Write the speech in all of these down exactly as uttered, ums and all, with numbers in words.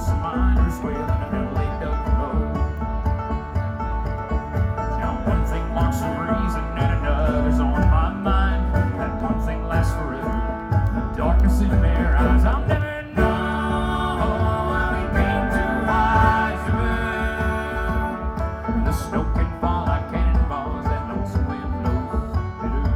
some miners well, and I know they don't know. Now one thing marks a reason and another's on my mind. That one thing lasts forever, the darkness in their eyes. I'll never know how we came to wise the snow can fall like cannonballs and lonesome wind blows bitter.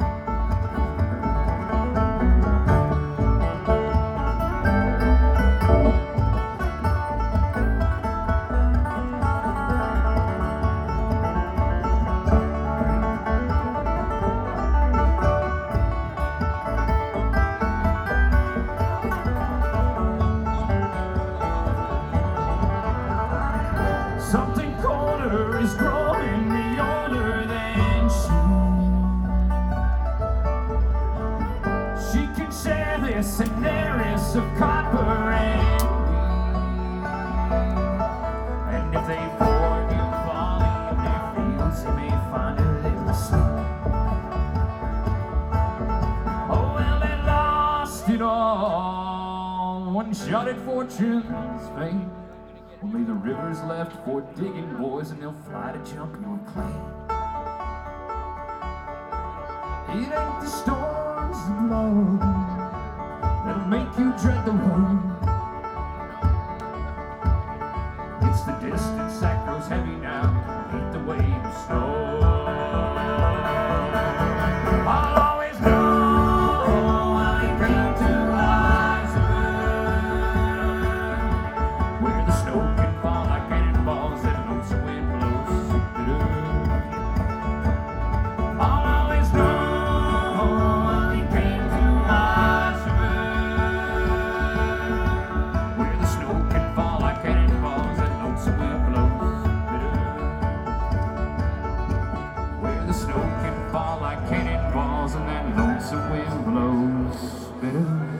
Something colder is growing me older than she. She can share this and there is of copper and wheat. And if they forgive folly in their fields, they may find a little sleep. Oh, well, they lost it all, one shot at fortune's fate. Only the river's left for digging, boys, and they'll fly to jump your claim. It ain't the storms that blow that'll make you dread the road. It's the distance that grows heavy now beneath the weight of snow. I'll always know how it came to Iceland, where the snow can fall like cannonballs and lonesome wind blows bitter. I'll always know how it came to Iceland, where the snow can fall like cannonballs and lonesome wind blows bitter. Where the snow can fall like cannonballs and that lonesome wind blows bitter.